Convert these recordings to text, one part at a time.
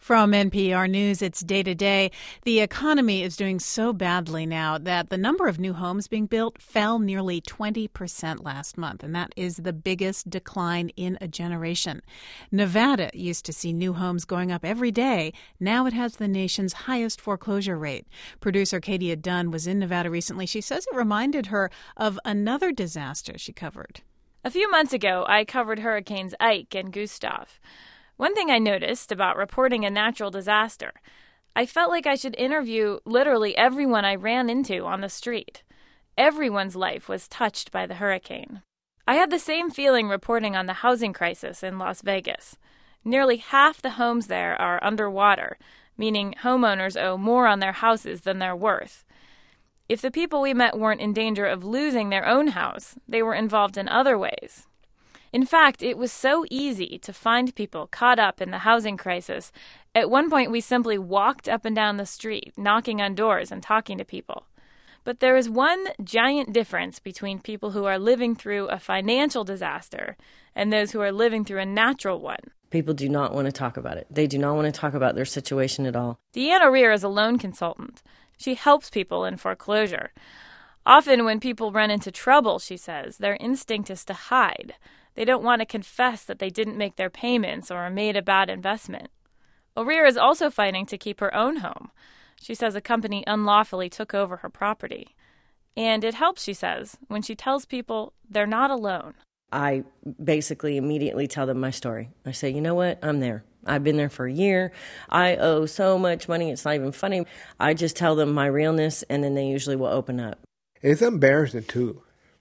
From NPR News, it's Day to Day. The economy is doing so badly now that the number of new homes being built fell nearly 20% last month, and that is the biggest decline in a generation. Nevada used to see new homes going up every day. Now it has the nation's highest foreclosure rate. Producer Katia Dunn was in Nevada recently. She says it reminded her of another disaster she covered. A few months ago, I covered Hurricanes Ike and Gustav. One thing I noticed about reporting a natural disaster, I felt like I should interview literally everyone I ran into on the street. Everyone's life was touched by the hurricane. I had the same feeling reporting on the housing crisis in Las Vegas. Nearly half the homes there are underwater, meaning homeowners owe more on their houses than they're worth. If the people we met weren't in danger of losing their own house, they were involved in other ways. In fact, it was so easy to find people caught up in the housing crisis. At one point, we simply walked up and down the street, knocking on doors and talking to people. But there is one giant difference between people who are living through a financial disaster and those who are living through a natural one. People do not want to talk about it. They do not want to talk about their situation at all. Deanna Rear is a loan consultant. She helps people in foreclosure. Often when people run into trouble, she says, their instinct is to hide. They don't want to confess that they didn't make their payments or made a bad investment. O'Rear is also fighting to keep her own home. She says a company unlawfully took over her property. And it helps, she says, when she tells people they're not alone. I basically immediately tell them my story. I say, you know what? I'm there. I've been there for a year. I owe so much money, it's not even funny. I just tell them my realness, and then they usually will open up. It's embarrassing, too.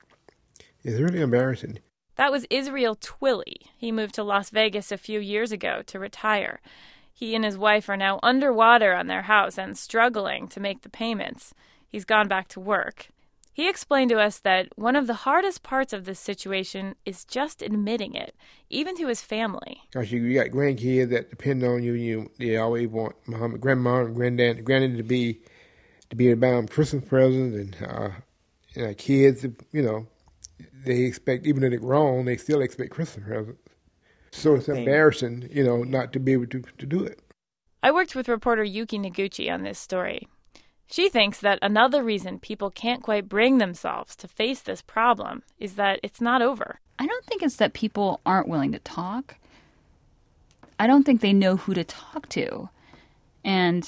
It's really embarrassing. That was Israel Twilley. He moved to Las Vegas a few years ago to retire. He and his wife are now underwater on their house and struggling to make the payments. He's gone back to work. He explained to us that one of the hardest parts of this situation is just admitting it, even to his family. Because you got grandkids that depend on you. They always want grandma and granddad to be about Christmas presents and kids, they expect, even though they're grown, they still expect Christmas presents. So it's embarrassing, not to be able to do it. I worked with reporter Yuki Noguchi on this story. She thinks that another reason people can't quite bring themselves to face this problem is that it's not over. I don't think it's that people aren't willing to talk. I don't think they know who to talk to. And,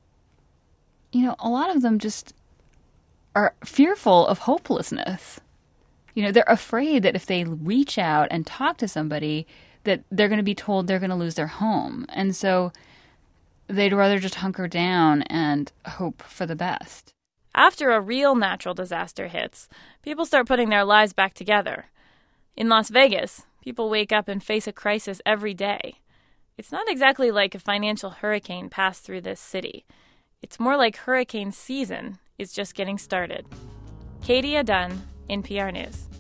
a lot of them just are fearful of hopelessness. They're afraid that if they reach out and talk to somebody, that they're going to be told they're going to lose their home. And so they'd rather just hunker down and hope for the best. After a real natural disaster hits, people start putting their lives back together. In Las Vegas, people wake up and face a crisis every day. It's not exactly like a financial hurricane passed through this city. It's more like hurricane season is just getting started. Katia Dunn, NPR News.